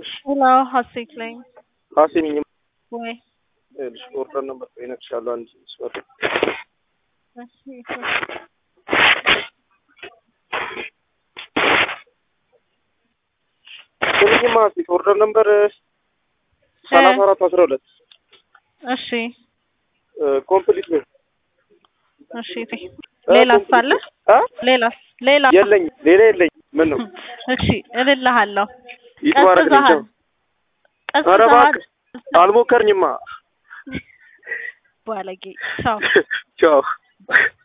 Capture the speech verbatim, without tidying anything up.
Hello, ሀሴትለኝ ሀሴንኝ ወይ እሺ ኦርደር ነበር ይነክሻለሁ አንቺ ሶሪ እሺ ስለዚህ ማለት ኦርደር ነበር ሰላሳ አራት አስራ ሁለት እሺ ኮምፕሊት ነው እሺ ሌላስ አለ ሌላስ ሌላ የለኝ ሌላ የለኝ ምን ነው እሺ እልልሃለሁ ይትባረክልኝ ኧረ እባክህ አልሞከርኝማ ባለጌ ቻው ቻው